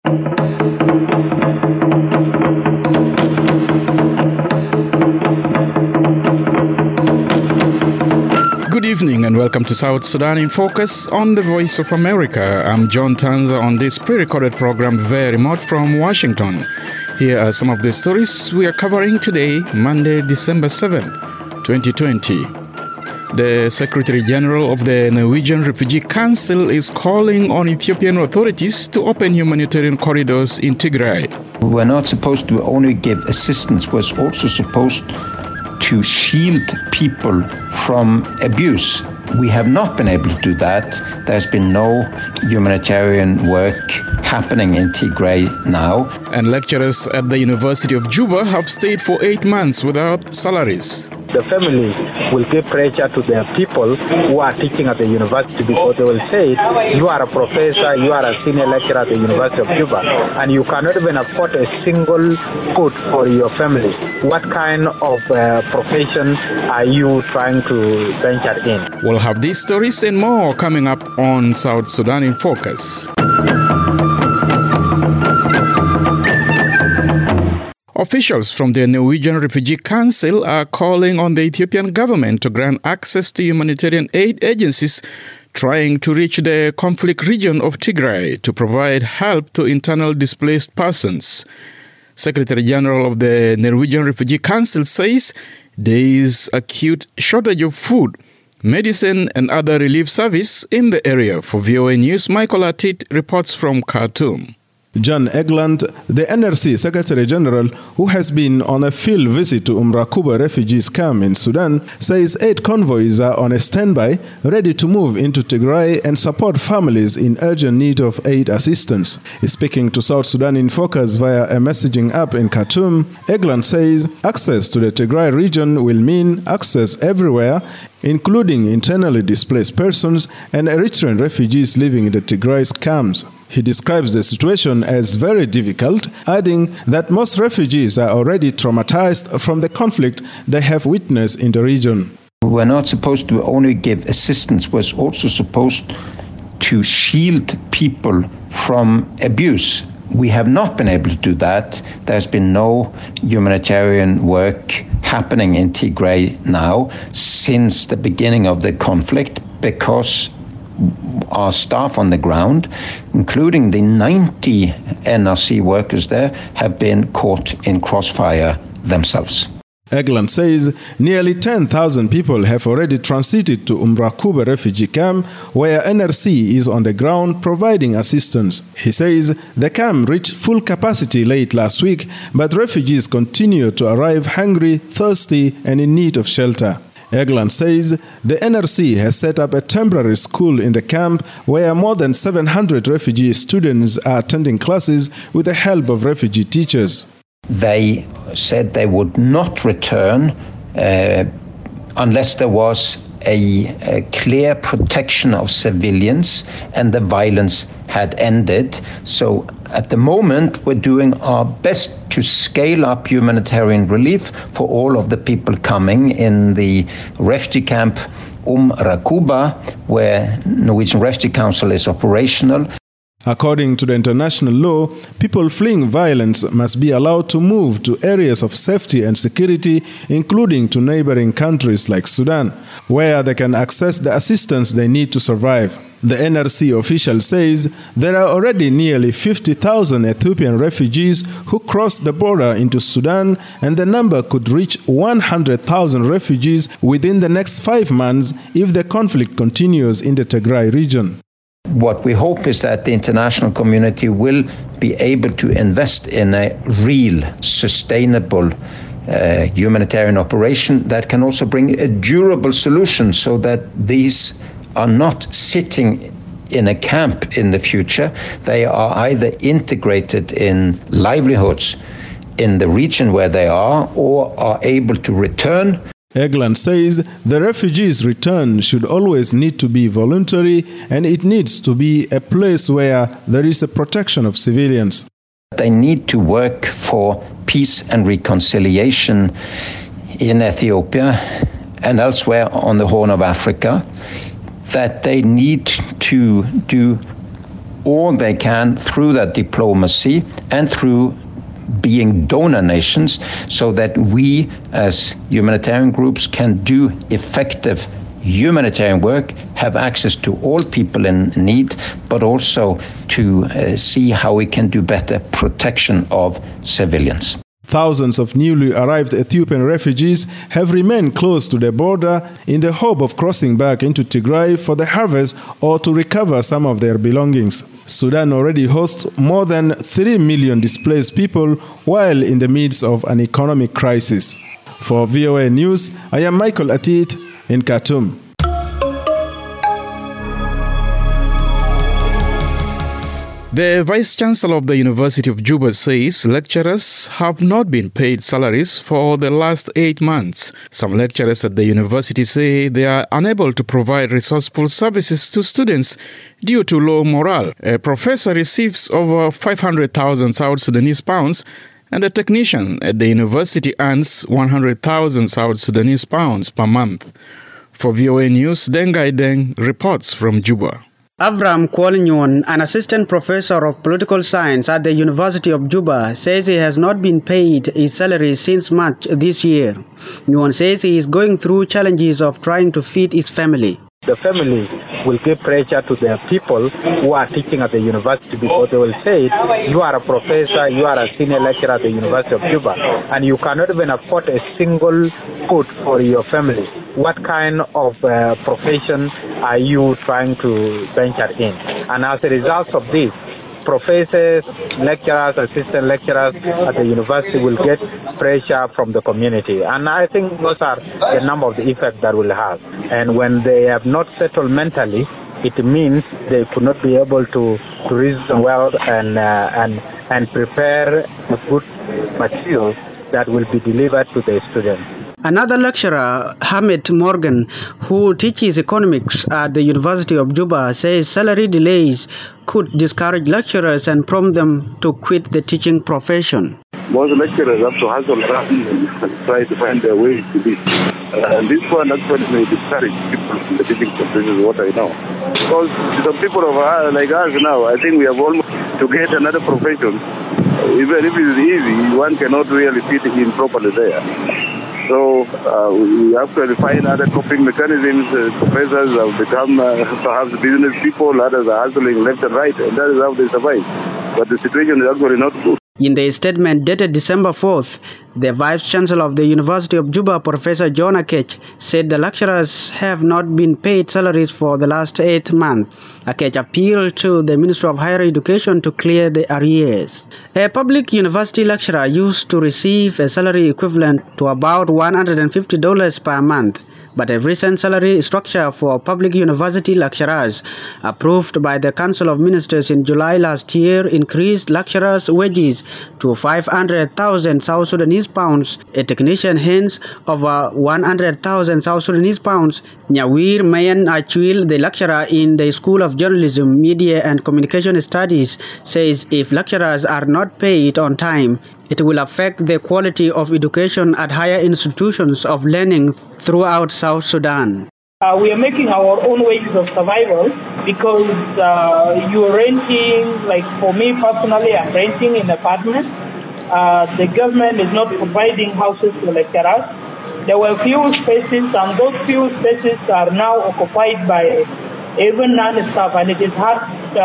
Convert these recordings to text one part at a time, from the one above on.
Good evening and welcome to South Sudan in Focus on the Voice of America. I'm John Tanza on this pre-recorded program very remote from Washington. Here are some of the stories we are covering today, Monday, December 7th, 2020. The Secretary General of the Norwegian Refugee Council is calling on Ethiopian authorities to open humanitarian corridors in Tigray. We're not supposed to only give assistance, we're also supposed to shield people from abuse. We have not been able to do that. There's been no humanitarian work happening in Tigray now. And lecturers at the University of Juba have stayed for 8 months without salaries. The family will give pressure to the people who are teaching at the university because they will say, you are a professor, you are a senior lecturer at the University of Juba, and you cannot even afford a single food for your family. What kind of profession are you trying to venture in? We'll have these stories and more coming up on South Sudan in Focus. Officials from the Norwegian Refugee Council are calling on the Ethiopian government to grant access to humanitarian aid agencies trying to reach the conflict region of Tigray to provide help to internally displaced persons. Secretary General of the Norwegian Refugee Council says there is acute shortage of food, medicine and other relief service in the area. For VOA News, Michael Atit reports from Khartoum. John Egeland, the NRC Secretary General, who has been on a field visit to Rakuba refugees camp in Sudan, says 8 convoys are on a standby, ready to move into Tigray and support families in urgent need of aid assistance. Speaking to South Sudan in Focus via a messaging app in Khartoum, Egeland says access to the Tigray region will mean access everywhere, including internally displaced persons and Eritrean refugees living in the Tigray camps. He describes the situation as very difficult, adding that most refugees are already traumatized from the conflict they have witnessed in the region. We're not supposed to only give assistance, we're also supposed to shield people from abuse. We have not been able to do that. There's been no humanitarian work happening in Tigray now since the beginning of the conflict because our staff on the ground, including the 90 NRC workers there, have been caught in crossfire themselves. Egeland says nearly 10,000 people have already transited to Rakuba refugee camp, where NRC is on the ground providing assistance. He says the camp reached full capacity late last week, but refugees continue to arrive hungry, thirsty, and in need of shelter. Egeland says the NRC has set up a temporary school in the camp where more than 700 refugee students are attending classes with the help of refugee teachers. They said they would not return unless there was a clear protection of civilians and the violence had ended. So at the moment, we're doing our best to scale up humanitarian relief for all of the people coming in the refugee camp Rakuba, where Norwegian Refugee Council is operational. According to the international law, people fleeing violence must be allowed to move to areas of safety and security, including to neighboring countries like Sudan, where they can access the assistance they need to survive. The NRC official says there are already nearly 50,000 Ethiopian refugees who crossed the border into Sudan, and the number could reach 100,000 refugees within the next 5 months if the conflict continues in the Tigray region. What we hope is that the international community will be able to invest in a real, sustainable humanitarian operation that can also bring a durable solution so that these are not sitting in a camp in the future. They are either integrated in livelihoods in the region where they are or are able to return. Egeland says the refugees' return should always need to be voluntary, and it needs to be a place where there is a protection of civilians. They need to work for peace and reconciliation in Ethiopia and elsewhere on the Horn of Africa, that they need to do all they can through that diplomacy and through being donor nations, so that we as humanitarian groups can do effective humanitarian work, have access to all people in need, but also to see how we can do better protection of civilians. Thousands of newly arrived Ethiopian refugees have remained close to the border in the hope of crossing back into Tigray for the harvest or to recover some of their belongings. Sudan already hosts more than 3 million displaced people while in the midst of an economic crisis. For VOA News, I am Michael Atit in Khartoum. The Vice-Chancellor of the University of Juba says lecturers have not been paid salaries for the last 8 months. Some lecturers at the university say they are unable to provide resourceful services to students due to low morale. A professor receives over 500,000 South Sudanese pounds, and a technician at the university earns 100,000 South Sudanese pounds per month. For VOA News, Dengai Deng reports from Juba. Avram Kwol-Nyuon, an assistant professor of political science at the University of Juba, says he has not been paid his salary since March this year. Nyuon says he is going through challenges of trying to feed his family. The family will give pressure to the people who are teaching at the university, because they will say, you are a professor, you are a senior lecturer at the University of Juba, and you cannot even afford a single food for your family. What kind of profession are you trying to venture in? And as a result of this, professors, lecturers, assistant lecturers at the university will get pressure from the community. And I think those are the number of the effects that will have. And when they have not settled mentally, it means they could not be able to reason well and prepare a good material that will be delivered to the students. Another lecturer, Hamid Morgan, who teaches economics at the University of Juba, says salary delays could discourage lecturers and prompt them to quit the teaching profession. Most lecturers have to hustle around and try to find their way to this. And this one actually may discourage people from the teaching profession, is what I know. Because some people like us now, I think we have almost to get another profession. Even if it is easy, one cannot really fit in properly there. So we have to find other coping mechanisms. Professors have become perhaps business people, others are hustling left and right, and that is how they survive. But the situation is actually not good. In the statement dated December 4th, the Vice-Chancellor of the University of Juba, Professor John Akech, said the lecturers have not been paid salaries for the last 8 months. Akech appealed to the Ministry of Higher Education to clear the arrears. A public university lecturer used to receive a salary equivalent to about $150 per month. But a recent salary structure for public university lecturers, approved by the Council of Ministers in July last year, increased lecturers' wages to 500,000 South Sudanese pounds, a technician hence over 100,000 South Sudanese pounds. Nyawir Mayan Achwil, the lecturer in the School of Journalism, Media and Communication Studies, says if lecturers are not paid on time, it will affect the quality of education at higher institutions of learning throughout South Sudan. We are making our own ways of survival because you're renting, like for me personally, I'm renting an apartment. The government is not providing houses to lecturers. There were few spaces, and those few spaces are now occupied by even non-staff, and it is hard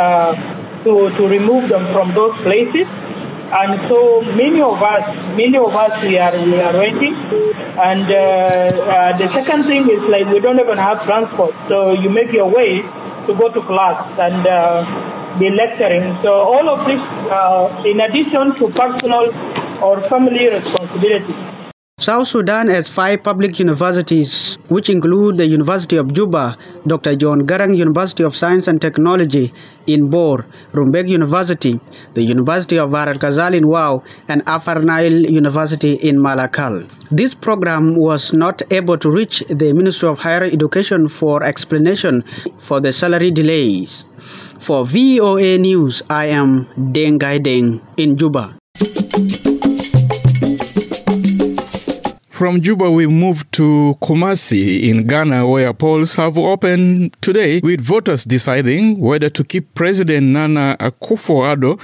to remove them from those places. And so many of us we are renting, and the second thing is like we don't even have transport, so you make your way to go to class and be lecturing. So all of this in addition to personal or family responsibilities. South Sudan has 5 public universities, which include the University of Juba, Dr. John Garang University of Science and Technology in Bor, Rumbek University, the University of Bahr el Ghazal in Wau, and Afar Nile University in Malakal. This program was not able to reach the Ministry of Higher Education for explanation for the salary delays. For VOA News, I am Dengai Deng in Juba. From Juba, we move to Kumasi in Ghana, where polls have opened today with voters deciding whether to keep President Nana Akufo-Addo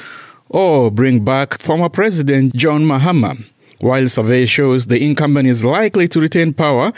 or bring back former President John Mahama. While survey shows the incumbent is likely to retain power,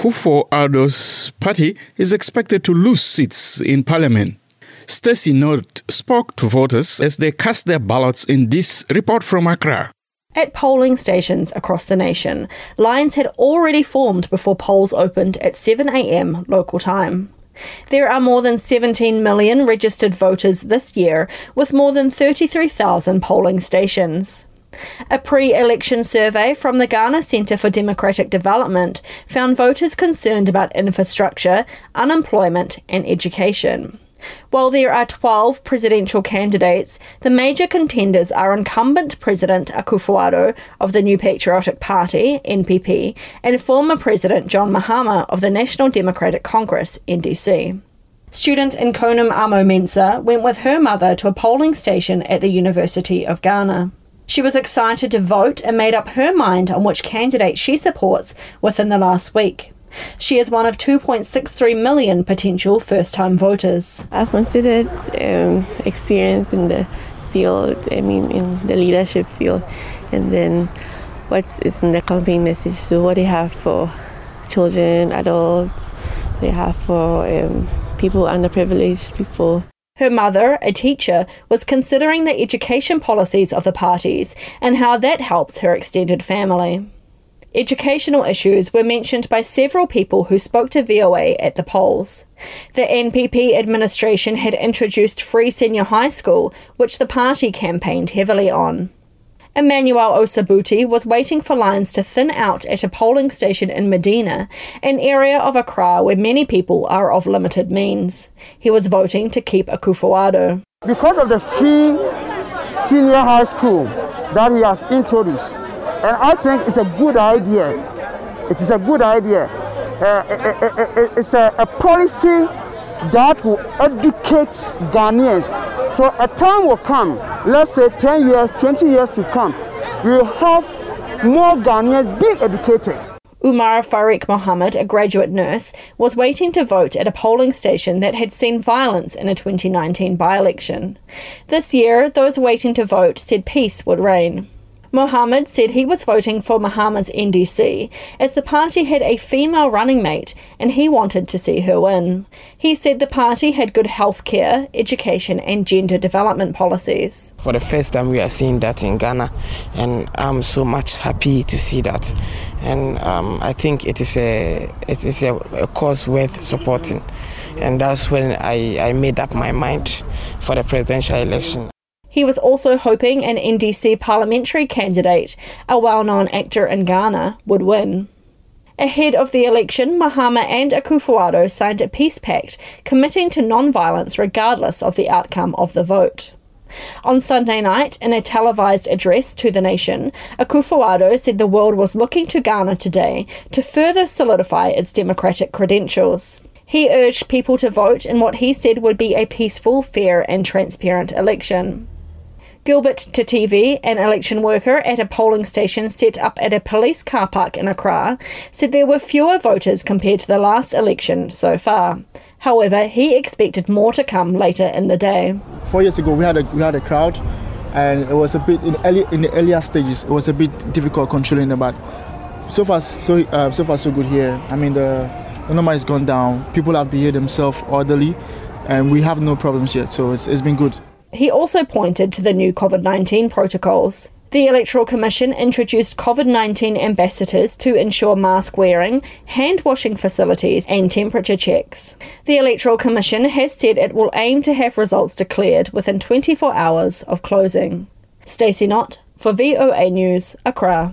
Akufo-Addo's party is expected to lose seats in parliament. Stacey Nott spoke to voters as they cast their ballots in this report from Accra. At polling stations across the nation, lines had already formed before polls opened at 7 a.m. local time. There are more than 17 million registered voters this year, with more than 33,000 polling stations. A pre-election survey from the Ghana Centre for Democratic Development found voters concerned about infrastructure, unemployment and education. While there are 12 presidential candidates, the major contenders are incumbent President Akufo-Addo of the New Patriotic Party, NPP, and former President John Mahama of the National Democratic Congress, NDC. Student Nkonum Amo-Mensah went with her mother to a polling station at the University of Ghana. She was excited to vote and made up her mind on which candidate she supports within the last week. She is one of 2.63 million potential first-time voters. I considered experience in the field, in the leadership field, and then what is in the campaign message, so what they have for children, adults, they have for people, underprivileged people. Her mother, a teacher, was considering the education policies of the parties and how that helps her extended family. Educational issues were mentioned by several people who spoke to VOA at the polls. The NPP administration had introduced free senior high school, which the party campaigned heavily on. Emmanuel Osabuti was waiting for lines to thin out at a polling station in Medina, an area of Accra where many people are of limited means. He was voting to keep Akufo-Addo. Because of the free senior high school that he has introduced, and I think it's a good idea. It is a good idea. It's a policy that will educate Ghanaians. So a time will come, let's say 10 years, 20 years to come, we will have more Ghanaians being educated. Umar Farik Mohammed, a graduate nurse, was waiting to vote at a polling station that had seen violence in a 2019 by-election. This year, those waiting to vote said peace would reign. Mohammed said he was voting for Mahama's NDC as the party had a female running mate and he wanted to see her win. He said the party had good health care, education and gender development policies. For the first time we are seeing that in Ghana, and I'm so much happy to see that. And I think it is a cause worth supporting. And that's when I made up my mind for the presidential election. He was also hoping an NDC parliamentary candidate, a well-known actor in Ghana, would win. Ahead of the election, Mahama and Akufo-Addo signed a peace pact committing to non-violence regardless of the outcome of the vote. On Sunday night, in a televised address to the nation, Akufo-Addo said the world was looking to Ghana today to further solidify its democratic credentials. He urged people to vote in what he said would be a peaceful, fair and transparent election. Gilbert Tativi, an election worker at a polling station set up at a police car park in Accra, said there were fewer voters compared to the last election so far. However, he expected more to come later in the day. 4 years ago, we had a crowd, and it was a bit in the earlier stages. It was a bit difficult controlling them, but so far so good here. I mean, the number has gone down. People have behaved themselves orderly, and we have no problems yet. So it's been good. He also pointed to the new COVID-19 protocols. The Electoral Commission introduced COVID-19 ambassadors to ensure mask wearing, hand washing facilities and temperature checks. The Electoral Commission has said it will aim to have results declared within 24 hours of closing. Stacey Nott for VOA News, Accra.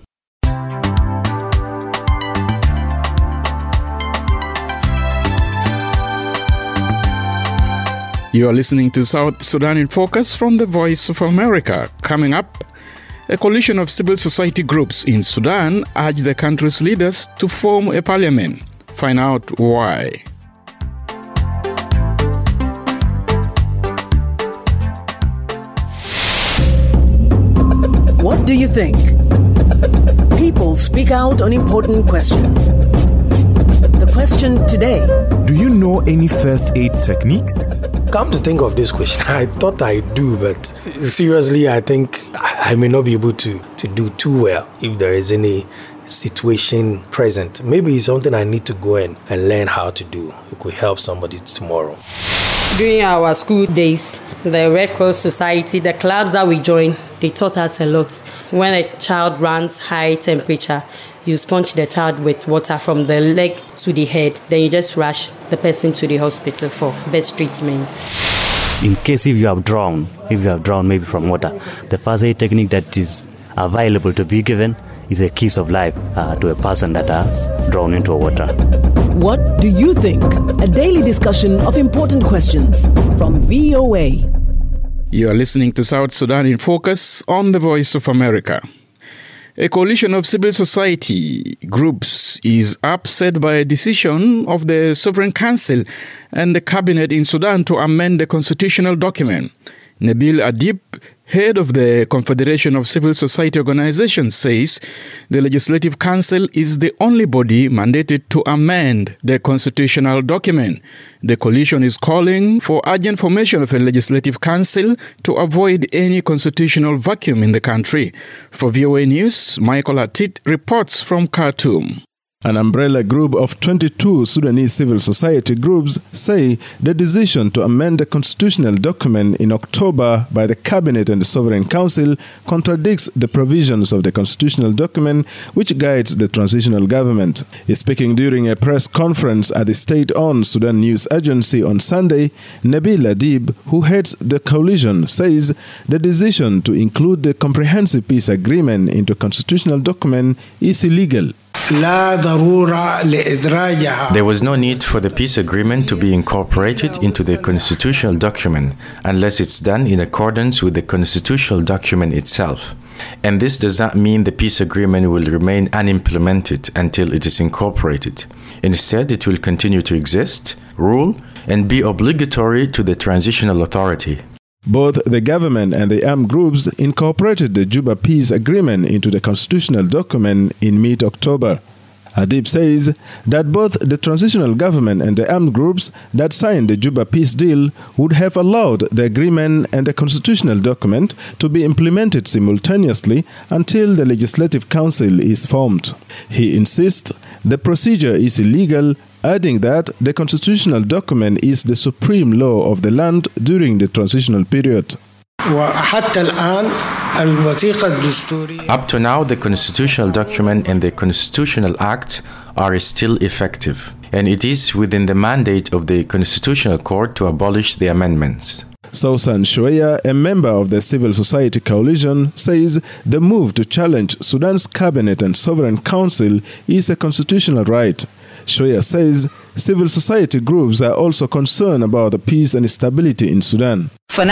You are listening to South Sudan in Focus from the Voice of America. Coming up, a coalition of civil society groups in Sudan urge the country's leaders to form a parliament. Find out why. What do you think? people speak out on important questions. The question today: do you know any first aid techniques? Come to think of this question, I thought I do, but seriously, I think I may not be able to do too well if there is any situation present. Maybe it's something I need to go and learn how to do. It could help somebody tomorrow. During our school days, the Red Cross Society, the clubs that we joined, they taught us a lot. When a child runs high temperature, you sponge the child with water from the leg to the head. Then you just rush the person to the hospital for best treatment. In case if you have drowned maybe from water, the first aid technique that is available to be given is a kiss of life to a person that has drowned into water. What do you think? A daily discussion of important questions from VOA. You are listening to South Sudan in Focus on the Voice of America. A coalition of civil society groups is upset by a decision of the Sovereign Council and the cabinet in Sudan to amend the constitutional document. Nabil Adib, head of the Confederation of Civil Society Organizations, says the Legislative Council is the only body mandated to amend the constitutional document. The coalition is calling for urgent formation of a Legislative Council to avoid any constitutional vacuum in the country. For VOA News, Michael Atit reports from Khartoum. An umbrella group of 22 Sudanese civil society groups say the decision to amend the constitutional document in October by the Cabinet and the Sovereign Council contradicts the provisions of the constitutional document which guides the transitional government. Speaking during a press conference at the state-owned Sudan News Agency on Sunday, Nabil Adib, who heads the coalition, says the decision to include the Comprehensive Peace Agreement into constitutional document is illegal. There was no need for the peace agreement to be incorporated into the constitutional document unless it's done in accordance with the constitutional document itself. And this does not mean the peace agreement will remain unimplemented until it is incorporated. Instead, it will continue to exist, rule, and be obligatory to the transitional authority. Both the government and the armed groups incorporated the Juba Peace Agreement into the constitutional document in mid-October. Adib says that both the transitional government and the armed groups that signed the Juba Peace Deal would have allowed the agreement and the constitutional document to be implemented simultaneously until the Legislative Council is formed. He insists the procedure is illegal, adding that the constitutional document is the supreme law of the land during the transitional period. Up to now, the constitutional document and the constitutional act are still effective, and it is within the mandate of the Constitutional Court to abolish the amendments. Sousan Shoya, a member of the Civil Society Coalition, says the move to challenge Sudan's cabinet and sovereign council is a constitutional right. Shoya says civil society groups are also concerned about the peace and stability in Sudan. We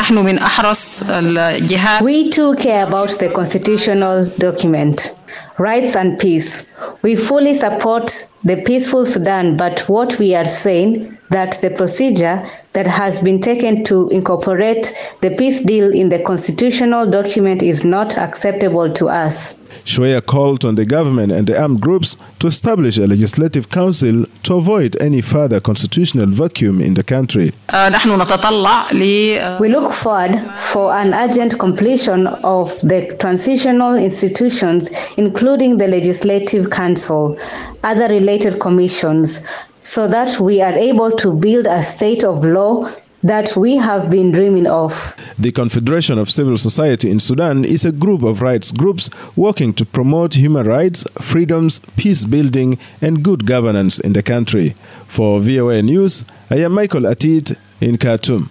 too care about the constitutional document, rights and peace. We fully support the peaceful Sudan, but what we are saying that the procedure that has been taken to incorporate the peace deal in the constitutional document is not acceptable to us. Shoya called on the government and the armed groups to establish a legislative council to avoid any further constitutional vacuum in the country. We look forward for an urgent completion of the transitional institutions, including the Legislative Council, other related commissions, so that we are able to build a state of law that we have been dreaming of. The Confederation of Civil Society in Sudan is a group of rights groups working to promote human rights, freedoms, peace building, and good governance in the country. For VOA News, I am Michael Atit in Khartoum.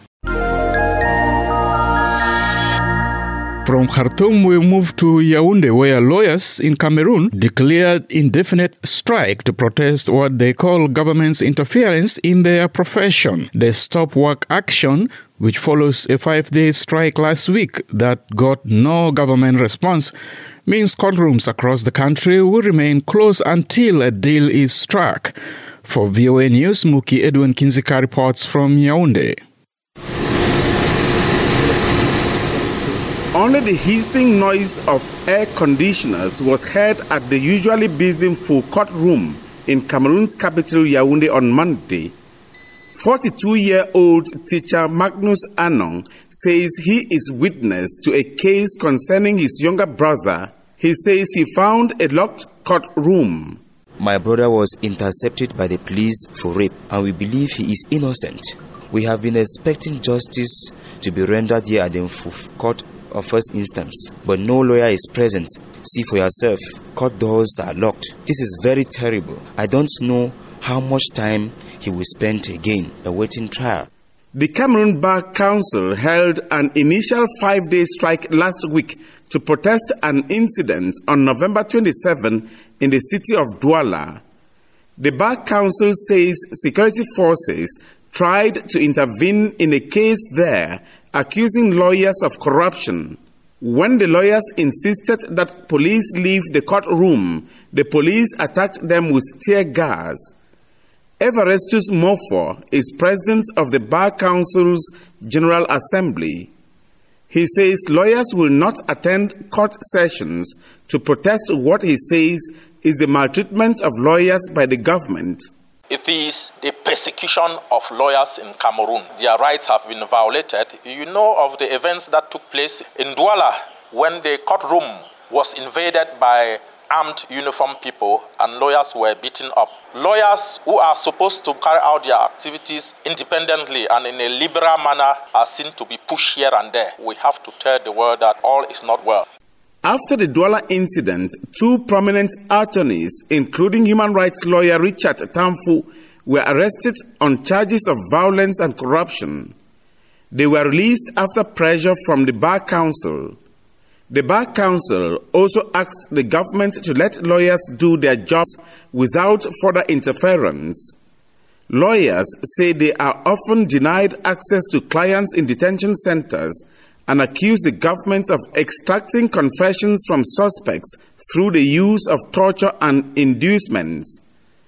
From Khartoum, we move to Yaoundé, where lawyers in Cameroon declared indefinite strike to protest what they call government's interference in their profession. The stop work action, which follows a 5-day strike last week that got no government response, means courtrooms across the country will remain closed until a deal is struck. For VOA News, Muki Edwin Kinzika reports from Yaoundé. On Only the hissing noise of air conditioners was heard at the usually busy full courtroom in Cameroon's capital Yaoundé on Monday. 42-year-old teacher Magnus Anong says he is witness to a case concerning his younger brother. He says he found a locked courtroom. My brother was intercepted by the police for rape, and we believe he is innocent. We have been expecting justice to be rendered here at the court of first instance, but no lawyer is present. See for yourself, court doors are locked. This is very terrible. I don't know how much time he will spend again awaiting trial. The Cameroon Bar Council held an initial 5-day strike last week to protest an incident on November 27 in the city of Douala. The Bar Council says security forces tried to intervene in a case there, accusing lawyers of corruption. When the lawyers insisted that police leave the courtroom, the police attacked them with tear gas. Evarestus Mofo is president of the Bar Council's General Assembly. He says lawyers will not attend court sessions to protest what he says is the maltreatment of lawyers by the government. It is the persecution of lawyers in Cameroon. Their rights have been violated. You know of the events that took place in Douala when the courtroom was invaded by armed uniformed people and lawyers were beaten up. Lawyers who are supposed to carry out their activities independently and in a liberal manner are seen to be pushed here and there. We have to tell the world that all is not well. After the Douala incident, 2 prominent attorneys, including human rights lawyer Richard Tamfu, were arrested on charges of violence and corruption. They were released after pressure from the Bar Council. The Bar Council also asked the government to let lawyers do their jobs without further interference. Lawyers say they are often denied access to clients in detention centers and accuse the government of extracting confessions from suspects through the use of torture and inducements.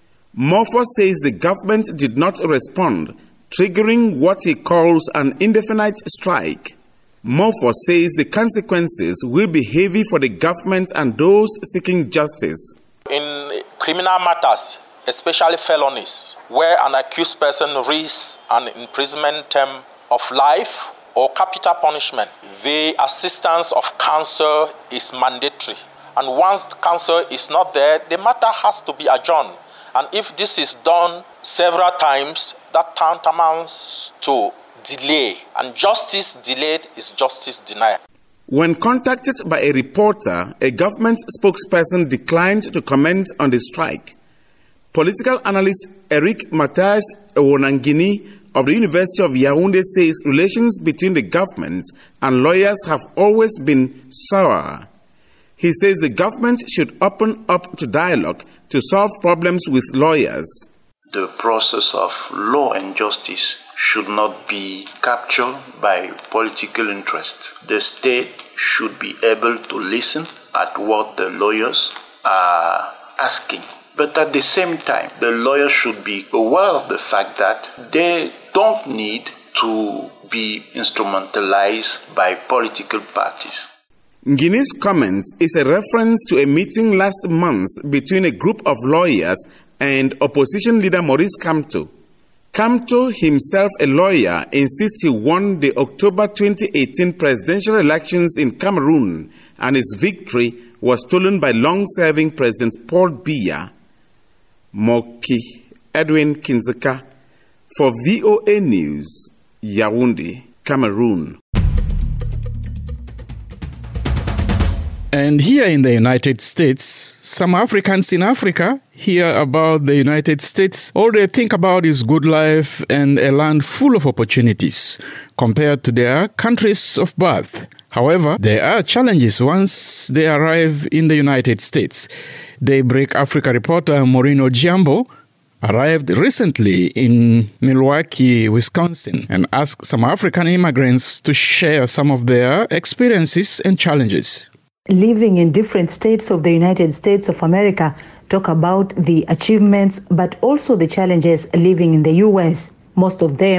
Mofo says the government did not respond, triggering what he calls an indefinite strike. Mofo says the consequences will be heavy for the government and those seeking justice. In criminal matters, especially felonies, where an accused person risks an imprisonment term of life or capital punishment, the assistance of counsel is mandatory. And once the counsel is not there, the matter has to be adjourned. And if this is done several times, that tantamounts to delay. And justice delayed is justice denied. When contacted by a reporter, a government spokesperson declined to comment on the strike. Political analyst Eric Matthias Ewonangini of the University of Yaoundé says relations between the government and lawyers have always been sour. He says the government should open up to dialogue to solve problems with lawyers. The process of law and justice should not be captured by political interests. The state should be able to listen at what the lawyers are asking. But at the same time, the lawyers should be aware of the fact that they don't need to be instrumentalized by political parties. Ngini's comment is a reference to a meeting last month between a group of lawyers and opposition leader Maurice Kamto. Kamto, himself a lawyer, insists he won the October 2018 presidential elections in Cameroon and his victory was stolen by long-serving President Paul Biya. Moki Edwin Kinzeka for VOA News, Yaoundé, Cameroon. And here in the United States, some Africans in Africa hear about the United States. All they think about is good life and a land full of opportunities compared to their countries of birth. However, there are challenges once they arrive in the United States. Daybreak Africa reporter Maureen Ojiambo arrived recently in Milwaukee, Wisconsin, and asked some African immigrants to share some of their experiences and challenges. Living in different states of the United States of America, talk about the achievements, but also the challenges living in the U.S. Most of them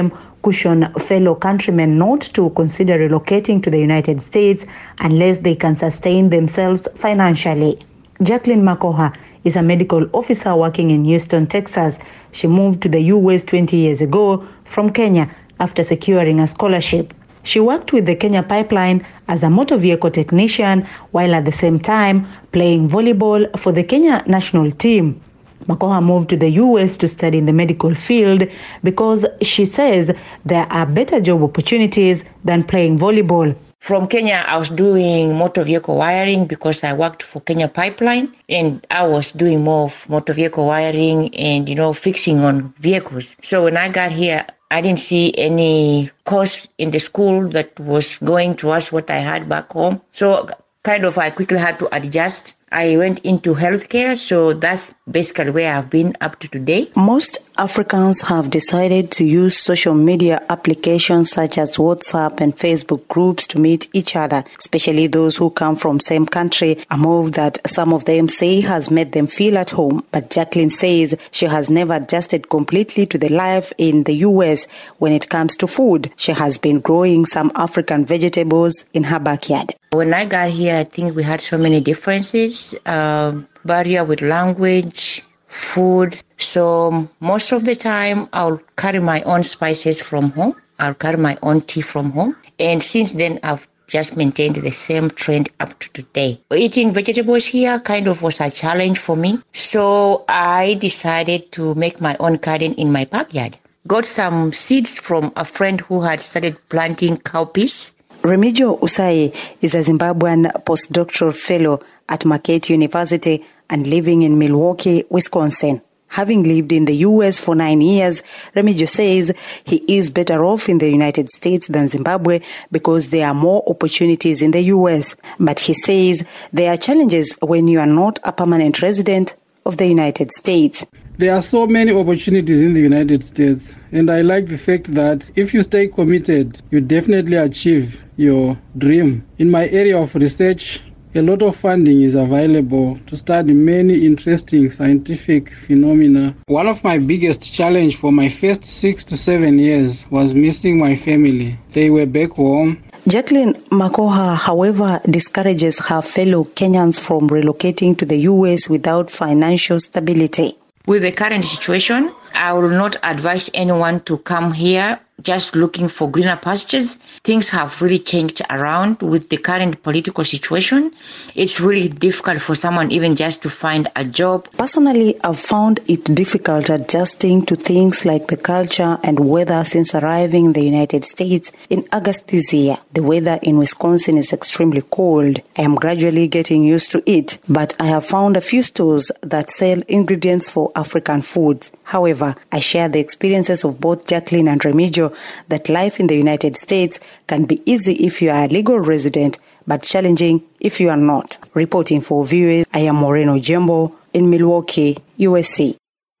caution fellow countrymen not to consider relocating to the United States unless they can sustain themselves financially. Jacqueline Makoha is a medical officer working in Houston, Texas. She moved to the U.S. 20 years ago from Kenya after securing a scholarship. She worked with the Kenya Pipeline as a motor vehicle technician while at the same time playing volleyball for the Kenya national team. Makoha moved to the U.S. to study in the medical field because she says there are better job opportunities than playing volleyball. From Kenya, I was doing motor vehicle wiring because I worked for Kenya Pipeline, and I was doing more of motor vehicle wiring and, fixing on vehicles. So when I got here, I didn't see any course in the school that was going towards what I had back home. So I quickly had to adjust. I went into healthcare, so that's basically where I've been up to today. Most Africans have decided to use social media applications such as WhatsApp and Facebook groups to meet each other, especially those who come from same country, a move that some of them say has made them feel at home. But Jacqueline says she has never adjusted completely to the life in the U.S. when it comes to food. She has been growing some African vegetables in her backyard. When I got here, I think we had so many differences, barrier with language, food. So most of the time, I'll carry my own spices from home. I'll carry my own tea from home. And since then, I've just maintained the same trend up to today. Eating vegetables here was a challenge for me. So I decided to make my own garden in my backyard. Got some seeds from a friend who had started planting cowpeas. Remigio Usai is a Zimbabwean postdoctoral fellow at Marquette University and living in Milwaukee, Wisconsin. Having lived in the U.S. for 9 years, Remigio says he is better off in the United States than Zimbabwe because there are more opportunities in the U.S. But he says there are challenges when you are not a permanent resident of the United States. There are so many opportunities in the United States, and I like the fact that if you stay committed, you definitely achieve your dream. In my area of research, a lot of funding is available to study many interesting scientific phenomena. One of my biggest challenges for my first 6 to 7 years was missing my family. They were back home. Jacqueline Makoha, however, discourages her fellow Kenyans from relocating to the U.S. without financial stability. With the current situation, I will not advise anyone to come here just looking for greener pastures. Things have really changed around with the current political situation. It's really difficult for someone even just to find a job. Personally, I've found it difficult adjusting to things like the culture and weather since arriving in the United States in August this year. The weather in Wisconsin is extremely cold. I am gradually getting used to it, but I have found a few stores that sell ingredients for African foods. However, I share the experiences of both Jacqueline and Remigio that life in the United States can be easy if you are a legal resident, but challenging if you are not. Reporting for VOA, I am Moreno Jembo in Milwaukee, USA.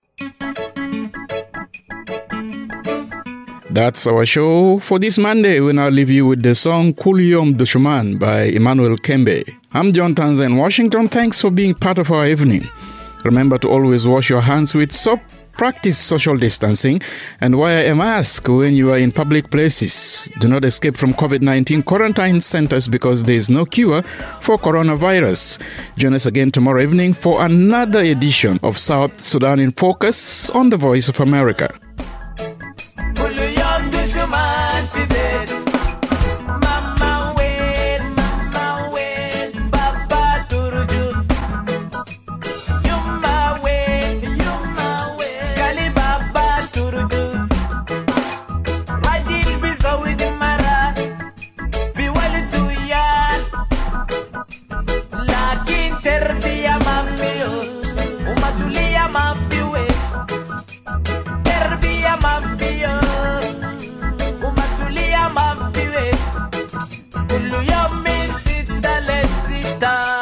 That's our show for this Monday. We now leave you with the song Kuliyom Dushuman by Emmanuel Kembe. I'm John Tanza in Washington. Thanks for being part of our evening. Remember to always wash your hands with soap, practice social distancing, and wear a mask when you are in public places. Do not escape from COVID-19 quarantine centers because there is no cure for coronavirus. Join us again tomorrow evening for another edition of South Sudan in Focus on the Voice of America. Kuluyom min sita le sita.